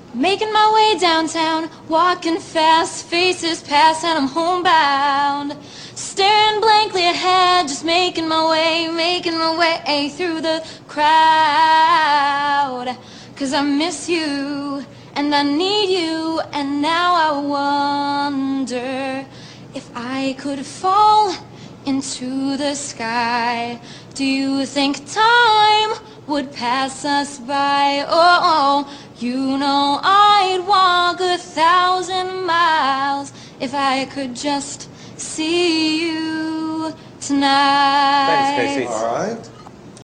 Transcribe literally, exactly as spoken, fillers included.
Making my way downtown, walking fast, faces pass and I'm homebound. Staring blankly ahead, just making my way, making my way through the crowd. Cause I miss you, and I need you, and now I wonder if I could fall into the sky. Do you think time would pass us by? Oh, you know I'd walk a thousand miles if I could just see you tonight. Thanks, Casey. All right.